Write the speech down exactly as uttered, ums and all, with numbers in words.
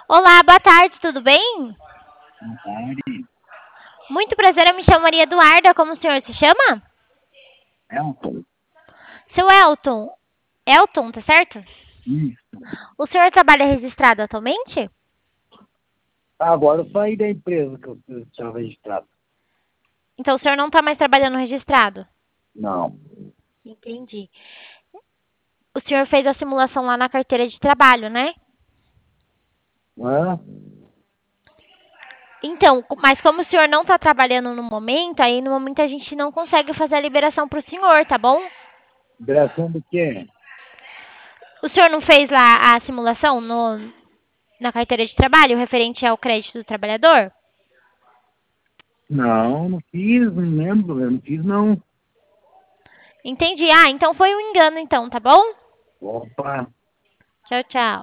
Olá, boa tarde, tudo bem? Boa tarde. Muito prazer, eu me chamo Maria Eduarda, como o senhor se chama? Elton. Seu Elton. Elton, tá certo? Isso. O senhor trabalha registrado atualmente? Ah, agora eu saí da empresa que eu tinha registrado. Então o senhor não tá mais trabalhando registrado? Não. Entendi. O senhor fez a simulação lá na carteira de trabalho, né? Hã? Então, mas como o senhor não tá trabalhando no momento, aí no momento a gente não consegue fazer a liberação pro senhor, tá bom? Liberação do quê? O senhor não fez lá a simulação no, na carteira de trabalho referente ao crédito do trabalhador? Não, não fiz, não lembro. Eu não fiz, não. Entendi. Ah, então foi um engano então, tá bom? Opa. Tchau, tchau.